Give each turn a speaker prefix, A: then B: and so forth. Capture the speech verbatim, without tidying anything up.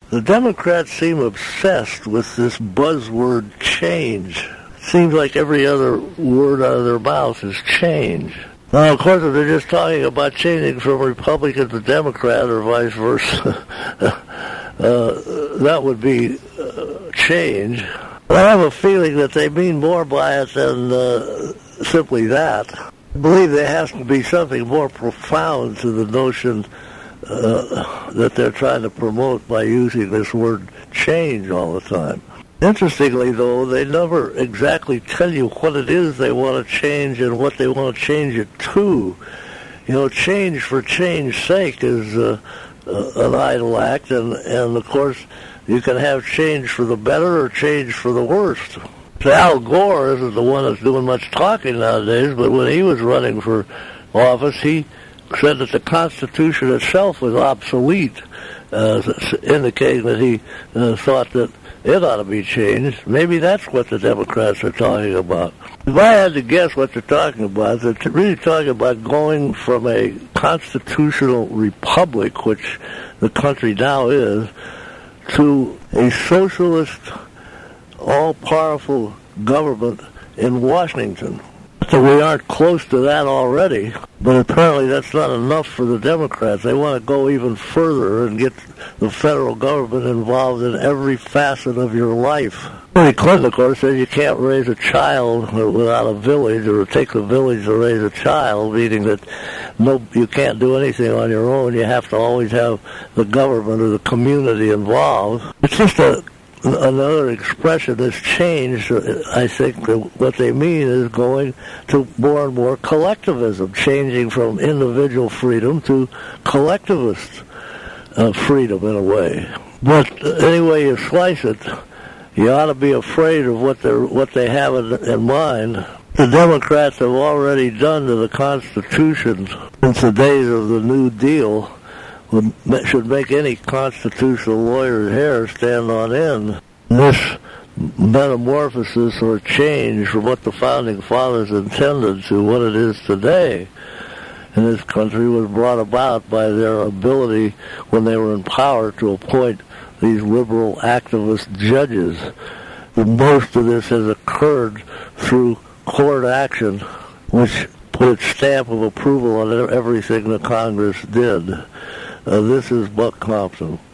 A: The Democrats seem obsessed with this buzzword change. It seems like every other word out of their mouth is change. Now, of course, if they're just talking about changing from Republican to Democrat or vice versa, uh, that would be uh, change. But I have a feeling that they mean more by it than uh, simply that. I believe there has to be something more profound to the notion uh, that they're trying to promote by using this word change all the time. Interestingly, though, they never exactly tell you what it is they want to change and what they want to change it to. You know, change for change's sake is uh, uh, an idle act, and, and, of course, you can have change for the better or change for the worst. So Al Gore isn't the one that's doing much talking nowadays, but when he was running for office, he said that the Constitution itself was obsolete, uh, indicating that he uh, thought that it ought to be changed. Maybe that's what the Democrats are talking about. If I had to guess what they're talking about, they're really talking about going from a constitutional republic, which the country now is, to a socialist, all-powerful government in Washington. So we aren't close to that already, but apparently that's not enough for the Democrats. They want to go even further and get the federal government involved in every facet of your life. Hillary Clinton, of course, says you can't raise a child without a village, or take a village to raise a child, meaning that no, you can't do anything on your own. You have to always have the government or the community involved. It's just a another expression that's changed. I think that what they mean is going to more and more collectivism, changing from individual freedom to collectivist uh, freedom in a way. But anyway you slice it, you ought to be afraid of what they what they have in, in mind. The Democrats have already done to the Constitution since the days of the New Deal would, should make any constitutional lawyer's hair stand on end. This metamorphosis or change from what the Founding Fathers intended to what it is today in this country was brought about by their ability, when they were in power, to appoint these liberal activist judges. The most of this has occurred through court action, which put its stamp of approval on everything the Congress did. Uh, this is Buck Compton.